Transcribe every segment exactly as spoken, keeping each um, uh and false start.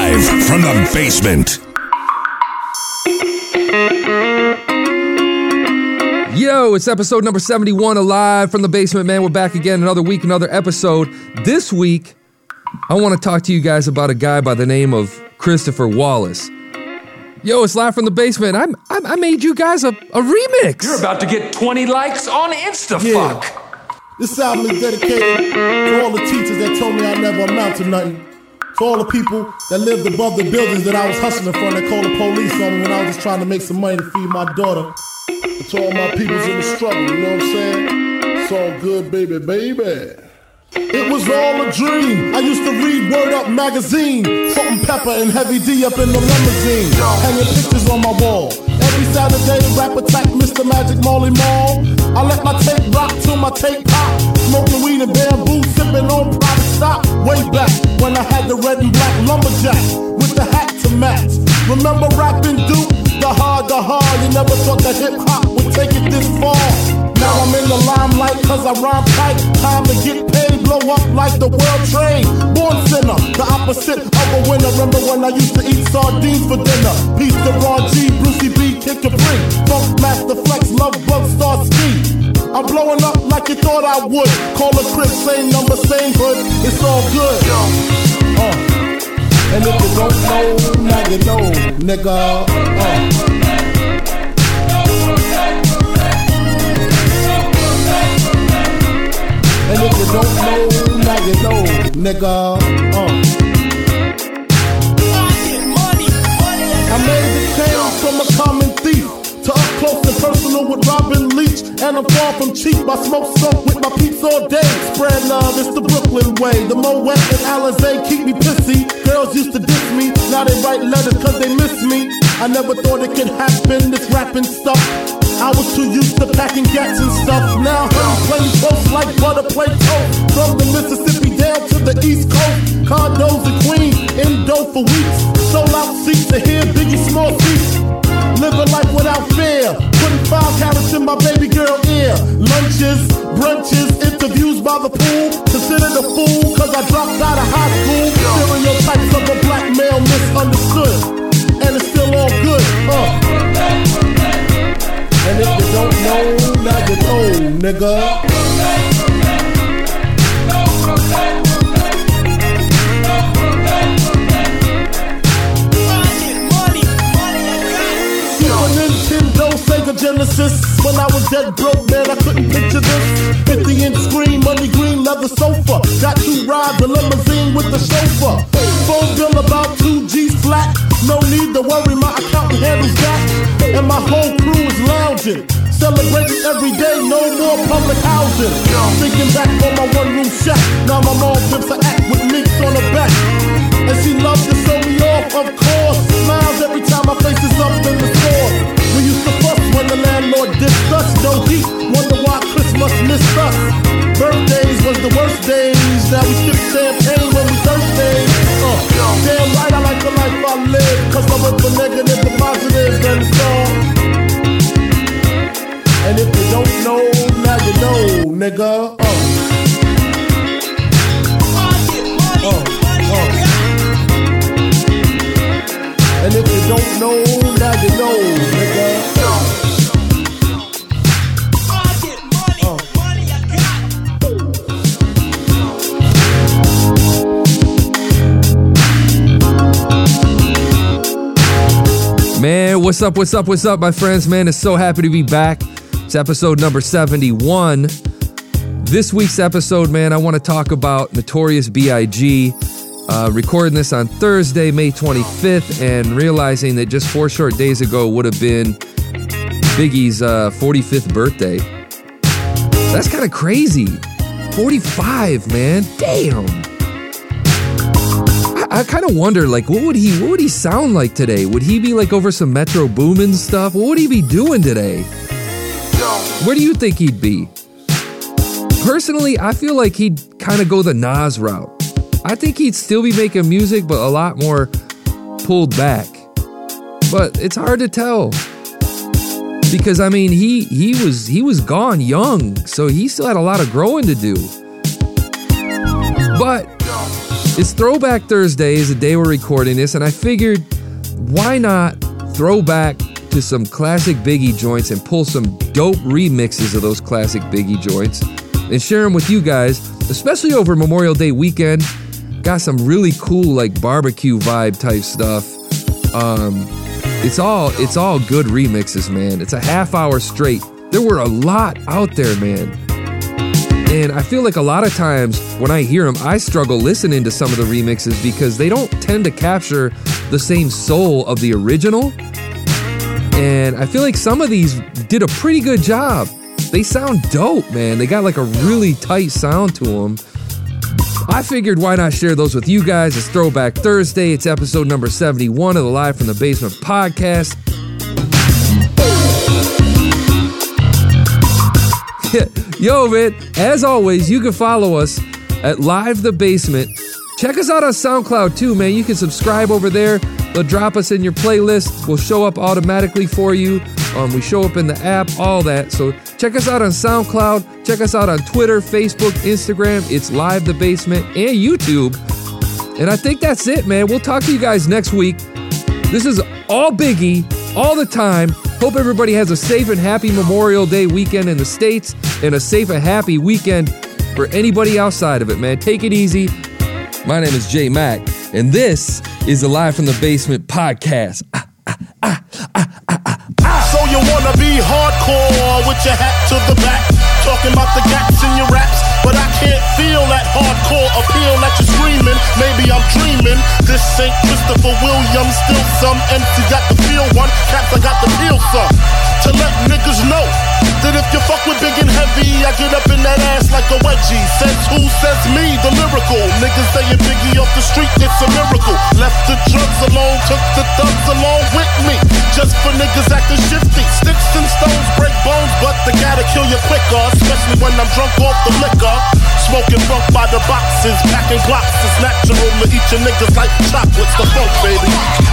Live from the basement. Yo, it's episode number seventy-one of Live from the Basement, man. We're back again, another week, another episode. This week, I want to talk to you guys about a guy by the name of Christopher Wallace. Yo, it's Live from the Basement. I'm, I'm, I made you guys a, a remix. You're about to get twenty likes on InstaFuck. Yeah. This album is dedicated to all the teachers that told me I never amount to nothing. To all the people that lived above the buildings that I was hustling from that called the police on me when I was just trying to make some money to feed my daughter. And to all my peoples in the struggle, you know what I'm saying? It's all good, baby, baby. It was all a dream. I used to read Word Up magazine. Salt and Pepper and Heavy D up in the limousine. Hanging pictures on my wall. Every Saturday, rap attack, Mister Magic Molly Mall. I let my tape rock till my tape pop. Smoking weed and bamboo, sipping on private stock. Way back when I had the red and black lumberjack with the hat to match. Remember rapping Duke? The hard, the hard. You never thought that hip hop would take it this far. Now I'm in the limelight cause I rhyme tight. Time to get paid, blow up like the world trade. Born sinner, the opposite of a winner. Remember when I used to eat sardines for dinner? Peace to Ron G, Brucey B, Kid Capri, Funk Master Flex, Love Bug, Star Ski. I'm blowing up like you thought I would. Call a crib, same number, same hood. It's all good. Uh. And if you don't know, now you know, nigga. Uh. And if you don't know, now you know, nigga. Uh. I made the change from a common thief to up close and personal with Robin Leach. And I'm far from cheap. I smoke soap with my peeps all day. Spread love, it's the Brooklyn way. The Moet and Alizé keep me pissy. Girls used to diss me, now they write letters cause they miss me. I never thought it could happen, this rapping stuff. I was too used to packing gats and stuff. Now I'm playing close like butter play toast. From the Mississippi down to the East Coast. Condos and Queens, Indo for weeks. Sold out seats to hear Biggie Small seats. Living life without fear. Putting five carats in my baby girl ear. Lunches, brunches, interviews by the pool. Considered a fool cause I dropped out of high school. Stereotypes of a black male misunderstood. And it's still all good, uh. And if you don't know, now you know, nigga. Super Nintendo, Sega Genesis. When I was dead broke, man, I couldn't picture this. fifty inch screen, money green, leather sofa. Got to ride the limousine with the chauffeur. Phone bill about two G's flat. No need to worry, my accountant handles that. And my whole crew is lounging. Celebrating every day, no more public housing. Thinking back on my one room shack. Now my mom flips an act with minks on her back. And she loves to show me off, of course. Smiles every time my face is up in the store. We used to fuss when the landlord dissed us. No heat, wonder why Christmas missed us. Birthdays was the worst days. Now we sip champagne when we thirsty. Uh, damn right, I like the life I live. Cause I went from negative to positive, and it's all. And if you don't know, now you know, nigga. Uh. Uh, uh. And if you don't know, now you know, nigga. Man, what's up, what's up, what's up, my friends? Man, it's so happy to be back. It's episode number seventy-one. This week's episode, man, I want to talk about Notorious B I G Uh, recording this on Thursday, May twenty-fifth, and realizing that just four short days ago would have been Biggie's uh, forty-fifth birthday. That's kind of crazy. forty-five, man. Damn. I kind of wonder, like, what would he what would he sound like today? Would he be, like, over some Metro Boomin stuff? What would he be doing today? Where do you think he'd be? Personally, I feel like he'd kind of go the Nas route. I think he'd still be making music, but a lot more pulled back. But it's hard to tell. Because, I mean, he, he was he was gone young, so he still had a lot of growing to do. But It's Throwback Thursday is the day we're recording this, and I figured, why not throw back to some classic Biggie joints and pull some dope remixes of those classic Biggie joints and share them with you guys, especially over Memorial Day weekend. Got some really cool, like, barbecue vibe type stuff. Um, it's all it's all good remixes, man. It's a half hour straight. There were a lot out there, man. And I feel like a lot of times when I hear them, I struggle listening to some of the remixes because they don't tend to capture the same soul of the original. And I feel like some of these did a pretty good job. They sound dope, man. They got like a really tight sound to them. I figured why not share those with you guys. It's Throwback Thursday. It's episode number seventy-one of the Live from the Basement podcast. Yo, man, as always, you can follow us at Live the Basement. Check us out on SoundCloud too, man. You can subscribe over there. They'll drop us in your playlist. We'll show up automatically for you. Um, we show up in the app, all that. So check us out on SoundCloud. Check us out on Twitter, Facebook, Instagram. It's Live the Basement and YouTube. And I think that's it, man. We'll talk to you guys next week. This is all Biggie, all the time. Hope everybody has a safe and happy Memorial Day weekend in the States and a safe and happy weekend for anybody outside of it, man. Take it easy. My name is J Mac, and this is the Live from the Basement podcast. Ah, ah, ah, ah, ah, ah, ah. So you wanna be hardcore with your hat to the back, talking about the gaps in your raps, but I can't feel that hardcore appeal that you're screaming. Maybe I'm dreaming. This ain't Christopher Williams, still some M C got the feel one, Caps I got the feel some. To let niggas know that if you fuck with big and heavy, I get up in that ass like a wedgie. Says who? Says me, the lyrical. Niggas saying Biggie off the street, it's a miracle. Left the drugs alone, took the thugs along with me. Just for niggas acting shifty. Sticks and stones break bones, but they gotta kill you quicker, especially when I'm drunk off the liquor. Smoking funk by the boxes, packing glocks. It's natural to eat your niggas like chocolates. The funk, baby.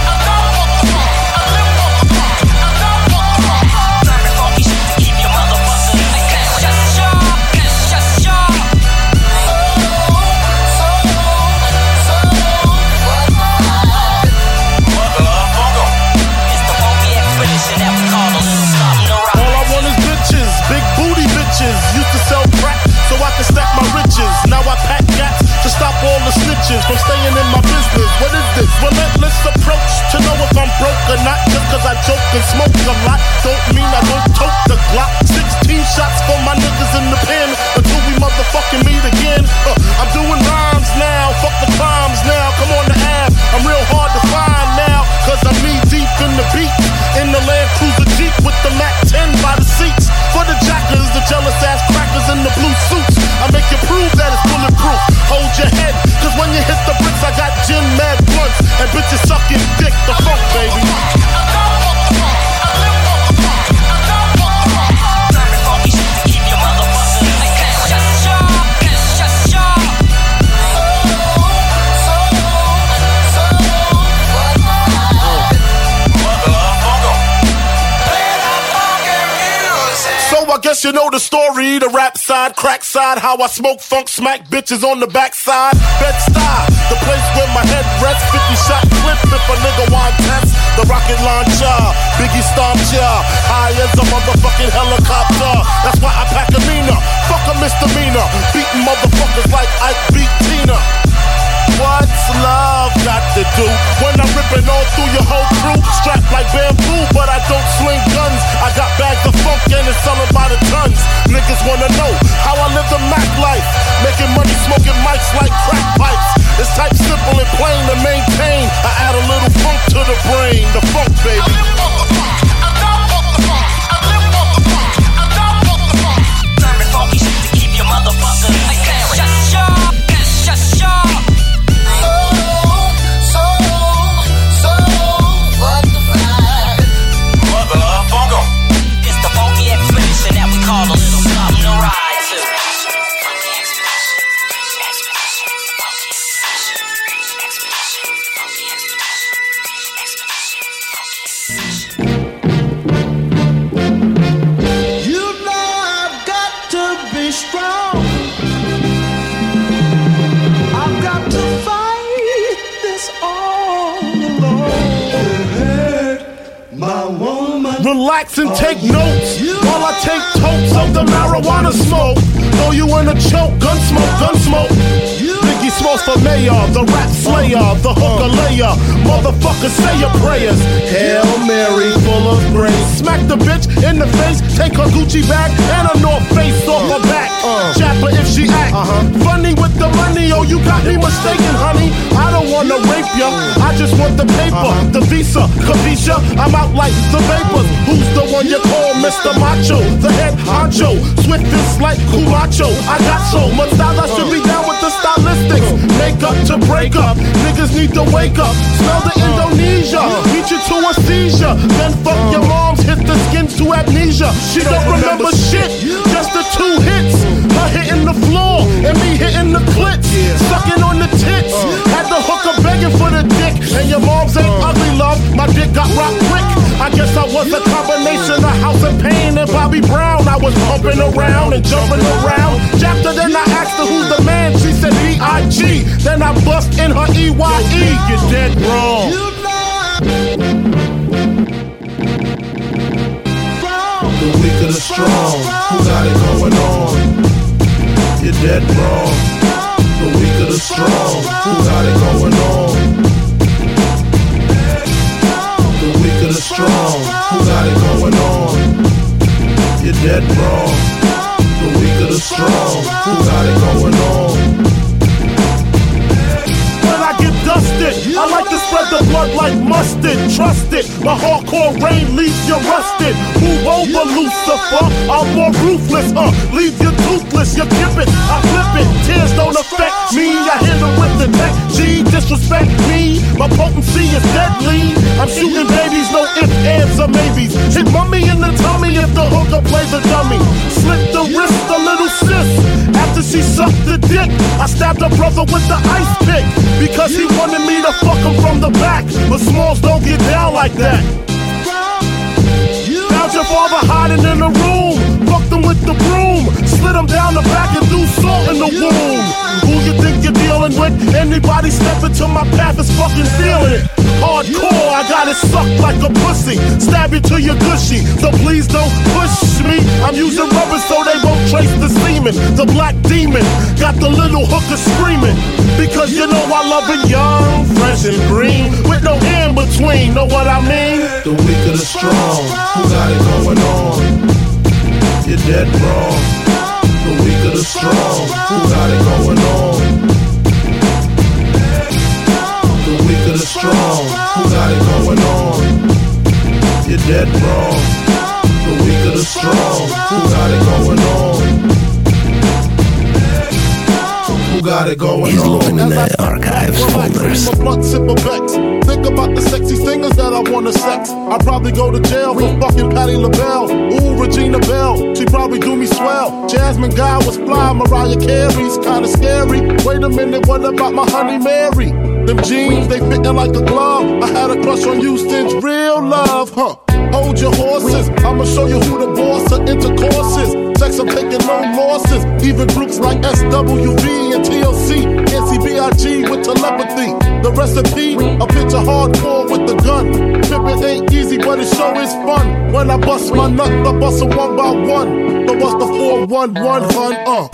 Used to sell crack so I could stack my riches. Now I pack gats to stop all the snitches from staying in my business. What is this? Relentless approach to know if I'm broke or not. Just cause I joke and smoke a lot don't mean I don't tote the Glock. Sixteen shots for my niggas in the pen until we motherfucking meet again. uh, I'm doing rhymes now, fuck the crimes now. Come on the app, I'm real hard to find now, cause I'm knee deep in the beat. In the Land Cruiser Jeep with the Mac ten by the seats. For the jackers, the jealous ass crackers in the blue suits, I make you prove that it's bulletproof. Hold your head, cause when you hit the bricks, I got gin mad blunts and bitches sucking dick. The funk, baby. I guess you know the story, the rap side, crack side, how I smoke funk, smack bitches on the backside. Bed-Stuy, the place where my head rests, fifty shot clip if a nigga want test. The rocket launcher, Biggie stomps ya, high as a motherfucking helicopter. That's why I pack a Nina, fuck a misdemeanor, beating motherfuckers like Ike beat Tina. What's love got to do when I'm ripping all through your whole crew? Strapped like bamboo, but I don't sling guns. I got bags of funk and it's selling by the tons. Niggas wanna know how I live the Mac life, making money smoking mics like crack pipes. It's type simple and plain to maintain. I add a little funk to the brain, the funk, baby. Serving funky shit to keep your motherfuckers. Just sharp, just sharp. Call a little something to rock. relax and take notes while I take totes of the marijuana smoke. Throw you in a choke, gun smoke, gun smoke. Biggie Smalls for mayor, the rap slayer, the hooker layer. Motherfucker, say your prayers. Hail Mary, full of grace. Smack the bitch in the face, take her Gucci bag and a North Face off her back. Chap her if she act funny with the money. Oh, you got me mistaken, honey. I don't wanna rape ya, I just want the paper, the visa, Kavisha. I'm out like the vapors. Who's the one you call Mister Macho? The head honcho, swiftest like Kumacho. I got so much style, I should be down with the stylistics. Make up to break up, niggas need to wake up. Smell the Indonesia, beat you to a seizure. Then fuck your moms, hit the skins to amnesia. She don't remember shit, just the two hits. Her hitting the floor, and me hitting the clits. Sucking on the tits, had the hooker begging for the dick. And your mom's ain't ugly, love, my dick got rocked quick. I guess I was a combination of House of Pain and Bobby Brown. I was pumping around and jumping around. Jacked her, then I asked her who's the man. She said B I G. Then I bust in her E Y E. You're dead wrong. The weak of the strong, who got it going on? You're dead wrong. The weak of the strong, who got it going on? The weak of the strong, who got it going on? You're dead wrong. The weak of the strong, who got it going on? When I get dusted, I like to spread the blood like mustard. Trust it, my hardcore rain leaves you rusted. Move over, Lucifer, I'm more ruthless, uh leave you toothless, you kip it, I flip it. Tears don't affect me, I hit them with the tech. G, disrespect me, my potency is deadly. I'm shooting babies, no ifs, ands, or maybes. Hit mummy in the tummy if the hooker plays a dummy. Slip the wrist, a little sis. After she sucked the dick, I stabbed her brother with the ice pick. Because he wanted me to fuck him from the back. But Smalls don't get down like that. Found your father hiding in the room. Fucked him with the broom. Slid him down the back and threw salt in the womb. Who you think you're dealing with? Anybody step into my path is fucking feeling it. Hardcore, I got it sucked like a pussy. Stab you till you're gushy, so please don't push me. I'm using rubber so they won't trace the semen. The black demon got the little hooker screaming. Because you know I love it young, fresh and green, with no in between, know what I mean? The weak of the strong, who got it going on? You're dead wrong. The weak of the strong, who got it going on? The weak of the strong, who got it going on? You're dead wrong. The weak of the strong, who got it going on? Who got it going He's on? looking in the archives folders. Think about the sexy singers that I wanna sex. I'd probably go to jail for fucking Patti LaBelle. Ooh, Regina Belle, she probably do me swell. Jasmine Guy was fly, Mariah Carey's kinda scary. Wait a minute, what about my honey Mary? Them jeans, they fitting like a glove. I had a crush on Houston's Real Love, huh? Hold your horses, I'ma show you who the boss of intercourse is. Sex, I'm taking no losses. Even groups like S W V and T L C, N C B I G with telepathy. The recipe, a picture hardcore with the gun. Pippin' ain't easy, but it sure is fun. When I bust my nut, I bust it one by one. But what's the four one one, hun, uh?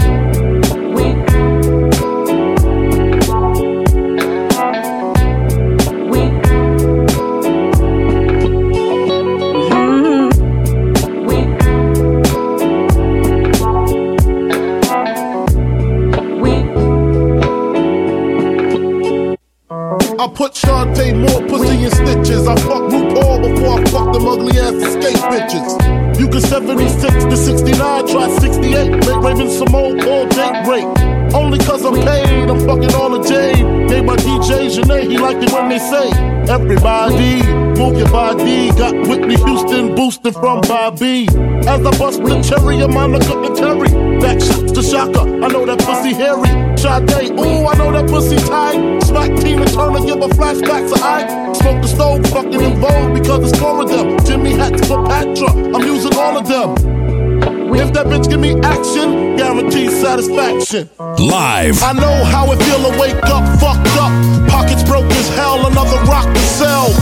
I put Shantae more pussy in stitches. I fuck RuPaul before I fuck them ugly ass escape bitches. You can seventy-six to sixty-nine, try sixty-eight. Make Raven Simone all date rape. Only cause I'm paid, I'm fucking all the jade. Made by D J Janae, he liked it when they say, everybody, move your body. Got Whitney Houston boosted from Bobby. As I bust the cherry, I'm on the cooking Terry. Back shots to Shaka, I know that pussy hairy. Sade, ooh, I know that pussy tight. Smack Tina Turner, give her flashbacks of I smoke the stove, fucking in vogue because it's four of them. Jimmy hats for Patra, I'm using all of them. If that bitch give me action, guaranteed satisfaction. Live. I know how it feel to wake up fucked up. Pockets broke as hell, another rock to sell. People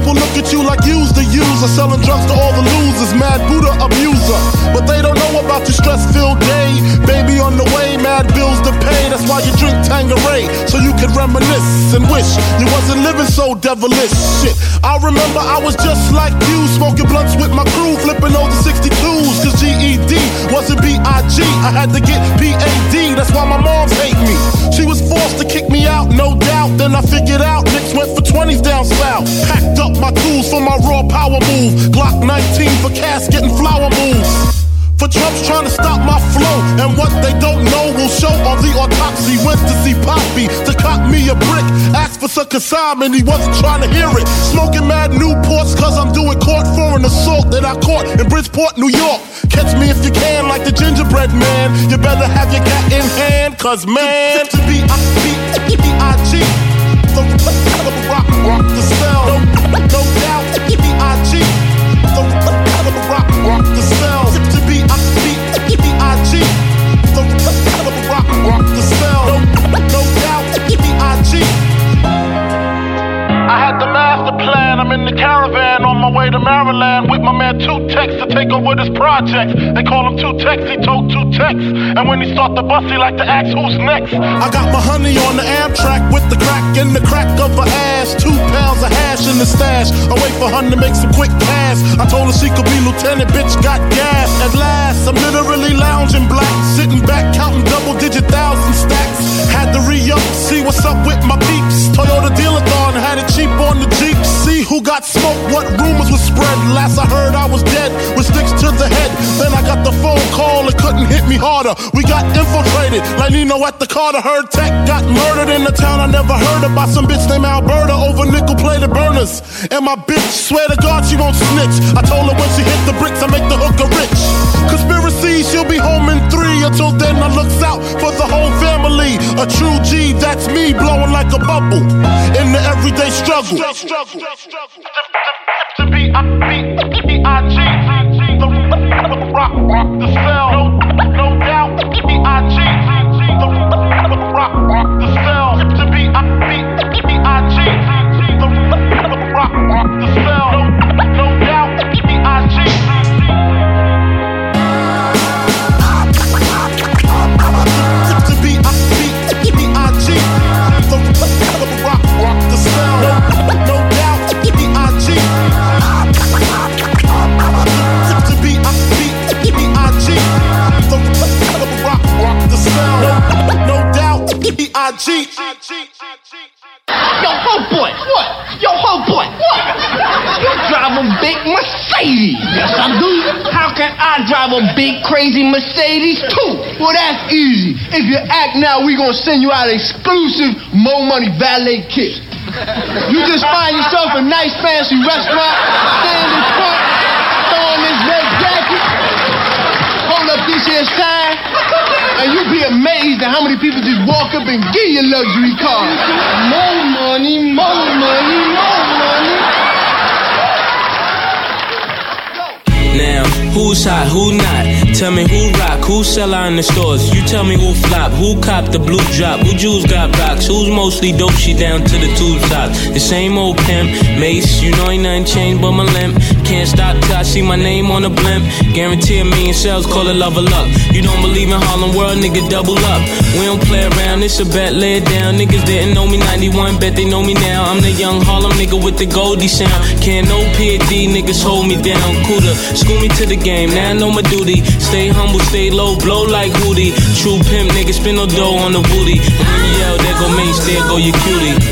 People look at you like you's the user, selling drugs to all the losers, mad Buddha abuser. But they don't know about your stress-filled day. Baby on the way, mad bills to pay. That's why you drink Tanqueray, so you can reminisce and wish you wasn't living so devilish. Shit, I remember I was just like you, smoking blunts with my crew, flipping over sixty-twos. Cause G E D wasn't B I G, I had to get P A D. That's why my moms hate me. She was forced to kick me out, no doubt. Then I figured out Knicks went for twenties down south. Packed up my tools for my raw power move. Glock nineteen for casket and flower moves. For Trump's trying to stop my flow, and what they don't know will show on the autopsy. Went to see Poppy to cop me a brick. Asked for some consignment, he wasn't trying to hear it. Smoking mad Newports cause I'm doing court for an assault that I caught in Bridgeport, New York. Catch me if you can, like the gingerbread man. You better have your cat in hand, cause man, to be B I G, the rock, rock the spell. No, no doubt, B I G, the rock, rock the spell. To be B I G, the rock, rock the spell. No, no doubt, B I G. I had the master plan, I'm in the caravan on my way to Maryland with my man Two Tex to take over this project. They call him Two Tex, he told Two Tex. And when he start the bus, he like to ask who's next. I got my honey on the Amtrak with the crack in the crack of her ass. Two pounds of hash in the stash. I wait for her to make some quick cash. I told her she could be lieutenant, bitch got gas. At last, I'm literally lounging black, sitting back counting double digit thousand stacks. Had to re-up, see what's up with my peeps. Toyota dealer thon had it cheap on the Jeep. See who got smoked, what rumors were spread. Last I heard I was dead, with sticks to the head. Then I got the phone call, it couldn't hit me harder. We got infiltrated, like Nino at the Carter. Heard Tech got murdered in the town I never heard of by some bitch named Alberta over nickel-plated burners. And my bitch, swear to God she won't snitch. I told her when she hit the bricks, I make the hooker rich. Conspiracy, she'll be home in three. Until then I looks out for the whole family. A true G, that's me, blowing like a bubble in the everyday struggle. To be B I G, the rock, rock the cell. No, no doubt, B I G, the rock, rock the cell. To be B I G, the rock, rock the cell. No, no doubt, B I G. To be B I G, the rock, rock the cell. No, no doubt, B I G. To be B I G, the rock, rock the cell. No, no doubt, B I G. Yo, homeboy, what? Yo, homeboy, what? You drive a big Mercedes. Yes, I do. How can I drive a big, crazy Mercedes, too? Well, that's easy. If you act now, we gonna send you out exclusive Mo Money valet kit. You just find yourself a nice, fancy restaurant, stand in front, throw on this red jacket, hold up this here's sign, and you'll be amazed at how many people just walk up and give you luxury cars. More money, more money, more money. Now, who's hot, who not? Tell me who rock, who sell out in the stores. You tell me who flop, who cop the blue drop, who Jews got rocks, who's mostly dope, she down to the tube tops. The same old pimp, Mace, you know ain't nothing changed but my limp. Can't stop till I see my name on the blimp. Guarantee a million sales, call it love or luck. You don't believe in Harlem World, nigga, double up. We don't play around, it's a bet, lay it down. Niggas didn't know me ninety-one, bet they know me now. I'm the young Harlem nigga with the Goldie sound. Can't no P A D, niggas hold me down. Cooler, school me to the game, now I know my duty. Stay humble, stay low, blow like Hootie. True pimp, nigga, spin no dough on the booty. And when you yell, there go Mace, there go your cutie.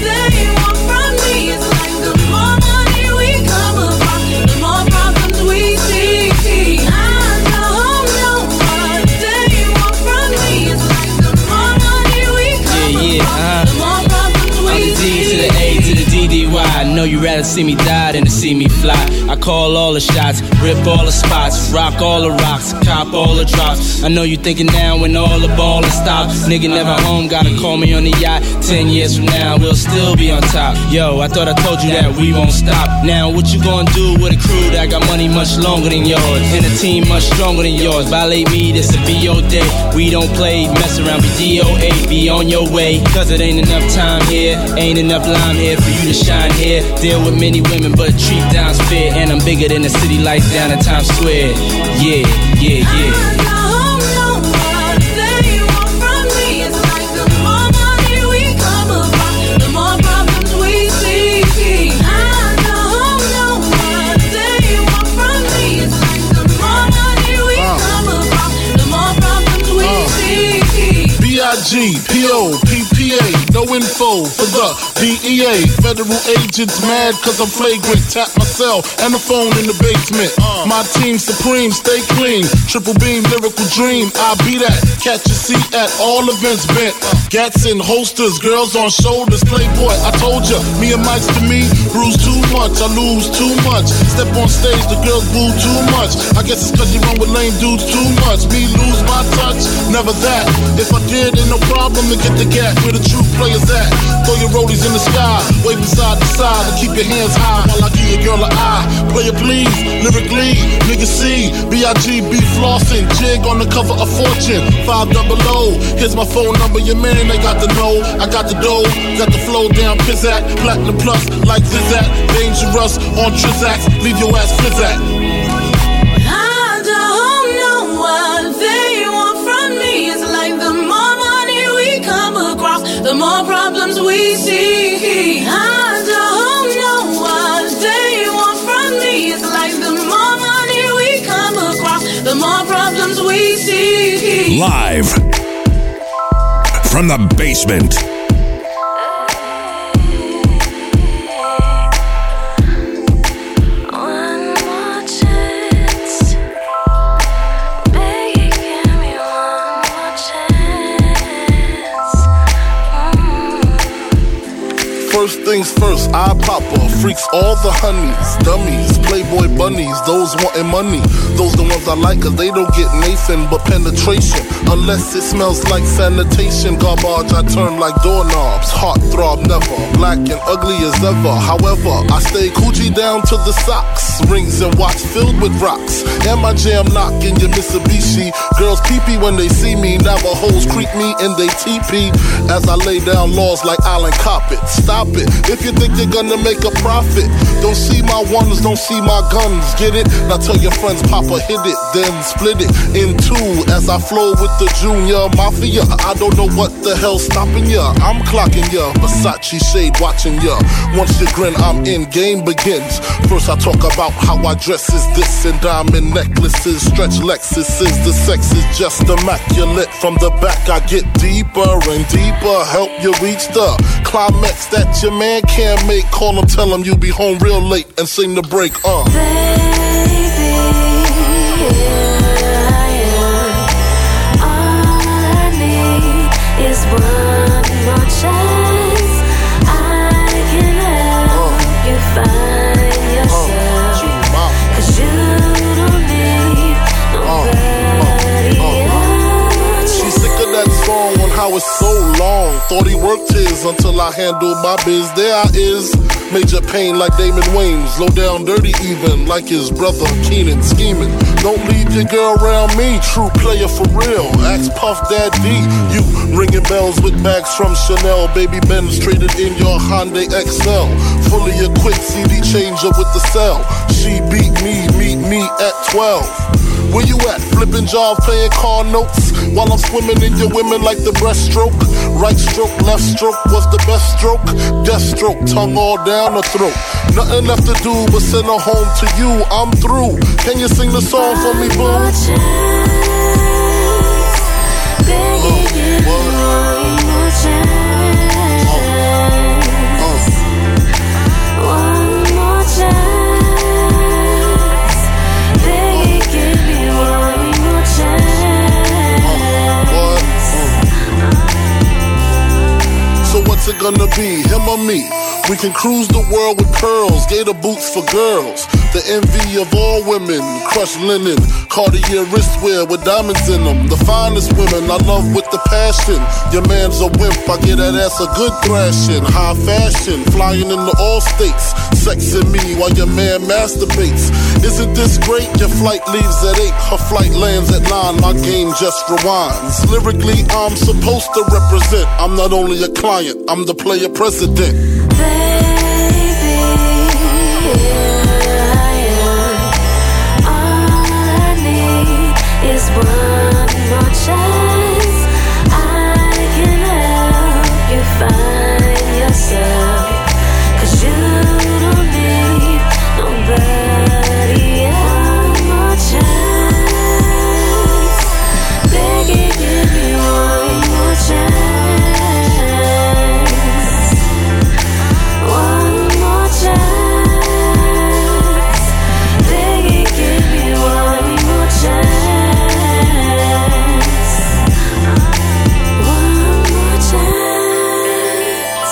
I know you rather see me die than to see me fly. I call all the shots, rip all the spots, rock all the rocks, cop all the drops. I know you thinking now when all the ballin' stop. Nigga never home, gotta call me on the yacht. Ten years from now, we'll still be on top. Yo, I thought I told you that we won't stop. Now what you gonna do with a crew that got money much longer than yours, and a team much stronger than yours? Violate me, this a B O day. We don't play, mess around, be D O A. Be on your way, cause it ain't enough time here, ain't enough lime here for you to shine here. Deal with many women, but treat down's fair. And I'm bigger than the city lights down in Times Square. Yeah, yeah, yeah. G, P O, P P A, no info for the D E A. Federal agents mad cause I'm flagrant. Tap my cell and the phone in the basement. My team supreme, stay clean. Triple beam, lyrical dream. I be that. Catch a seat at all events bent. Gats in holsters, girls on shoulders. Playboy, I told ya, me and Mike's to me. Bruise too much, I lose too much. Step on stage, the girls boo too much. I guess it's cause you run with lame dudes too much. Me lose my touch, never that. If I did, ain't no problem to get the gap where the true players at. Throw your rollies in the sky, wave from side to side, and keep your hands high while I give your girl an eye. Player please, lyrically, nigga C, B I G B flossing, jig on the cover of Fortune, five double O. Here's my phone number, your man they got the know. I got the dough, got the flow down, pizzat, platinum plus like Zizat, dangerous on Trizax, leave your ass flizzat. I don't know what they want from me. It's like the more money we come across, the more problems we see. I don't know what they want from me. It's like the more money we come across, the more problems we see. Live from the basement. First things first, eye popper, freaks all the honeys, dummies, playboy bunnies, those wanting money. Those the ones I like cause they don't get Nathan but penetration. Unless it smells like sanitation. Garbage I turn like doorknobs, heart throb never, black and ugly as ever. However, I stay coochie down to the socks, rings and watch filled with rocks. And my jam knocking your Mitsubishi. Girls pee-pee when they see me, Navajos creep me in they teepee. As I lay down laws like Island Coppet. Stop it, if you think you're gonna make a profit. Don't see my ones, don't see my guns, get it? Now tell your friends Papa hit it, then split it in two. As I flow with the Junior Mafia, I don't know what the hell's stopping ya. I'm clocking ya, Versace shade watching ya. Once you grin, I'm in, game begins. First I talk about how I dress is this, and diamond necklaces, stretch Lexuses. The sex is just immaculate. From the back I get deeper and deeper, help you reach the climax that your man can't make. Call him, tell him you'll be home real late and sing the break, uh Baby, here I am. All I need is one more chance. I can help uh, you find yourself, uh, cause you don't need nobody uh, uh, else. She's sick of that song on how it's so long. Thought he worked his until I handled my biz. There I is, major pain like Damon Wayans. Low down dirty even like his brother Keenan scheming. Don't leave your girl around me, true player for real. Ask Puff Daddy, you ringing bells with bags from Chanel. Baby Benz traded in your Hyundai X L. Fully equipped C D changer with the cell. She beat me, meet me at twelve. Where you at? Flipping jobs, playing car notes while I'm swimming in your women like the breaststroke. Right stroke, left stroke, what's the best stroke? Death stroke, tongue all down the throat. Nothing left to do but send her home to you. I'm through. Can you sing the song for me, boo? One more chance, baby, give me one more chance. One more chance. What's it gonna be, him or me? We can cruise the world with pearls, gator boots for girls. The envy of all women, crushed linen, Cartier wristwear with diamonds in them. The finest women I love with the passion. Your man's a wimp, I get that ass a good thrashing. High fashion, flying into all states. Sexing me while your man masturbates. Isn't this great? Your flight leaves at eight, her flight lands at nine. My game just rewinds. Lyrically, I'm supposed to represent. I'm not only a client, I'm the player president. Baby, here I am. All I need is one more chance. I can help you find yourself, 'cause you don't need nobody else. One more chance, baby, give me one more chance. One more chance, baby, give me one more chance. One more chance.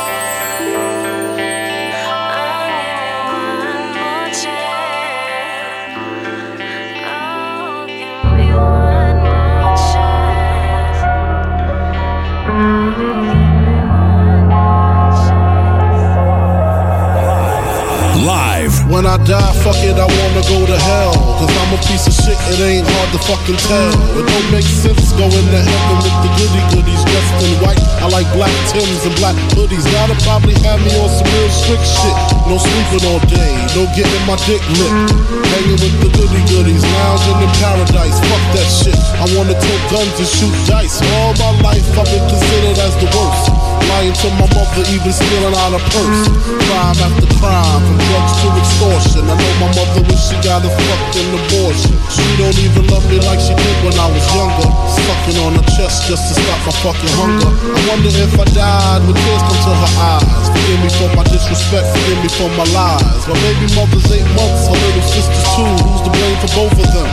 One more chance. Oh, give me one more chance. Live. When I die, fuck it, I wanna go to hell. Cause I'm a piece of shit, it ain't hard to fucking tell. It don't make sense going to heaven with the goody goodies dressed in white. I like black Tims and black hoodies. Now they probably have me on some real strict shit. No sleeping all day, no getting my dick licked. Hanging with the goody goodies, lounging in paradise. Fuck that shit, I wanna tote guns and shoot dice. All my life I've been considered as the worst. Lying to my mother, even stealing out a purse. Crime after crime, from drugs to extortion. I know my mother when she got a fucking abortion. She don't even love me like she did when I was younger. Sucking on her chest just to stop my fucking hunger. I wonder if I died, would tears come to her eyes? Forgive me for my disrespect, forgive me for my lies. My baby mother's eight months, her little sister's two. Who's to blame for both of them?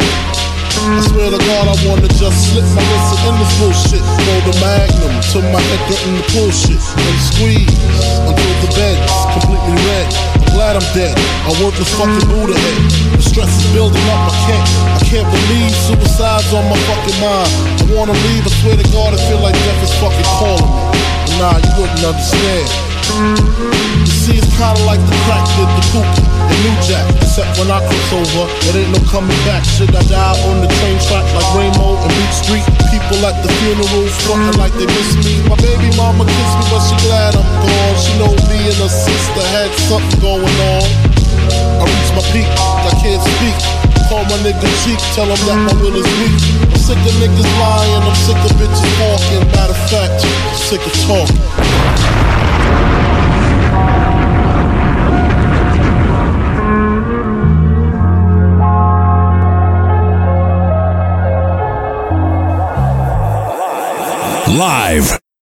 I swear to God, I wanna just slip my wrist in this bullshit. Throw the magnum to my head, threaten the bullshit, and squeeze until the bed's completely red. I'm glad I'm dead. I worthless fucking Buddha head. The stress is building up. I can't, I can't believe suicide's on my fucking mind. I wanna leave. I swear to God, I feel like death is fucking calling me. But nah, you wouldn't understand. You see, it's kinda like the crack did the Pookie and New Jack. Except when I cross over, it ain't no coming back. Should I die on the train track like Rainbow and Beach Street? People at the funeral frontin' like they miss me. My baby mama kissed me, but she glad I'm gone. She know me and her sister had something going on. I reached my peak, I can't speak. Call my nigga cheek, tell him that my will is weak. I'm sick of niggas lying, I'm sick of bitches talking. Matter of fact, I'm sick of talking. Live.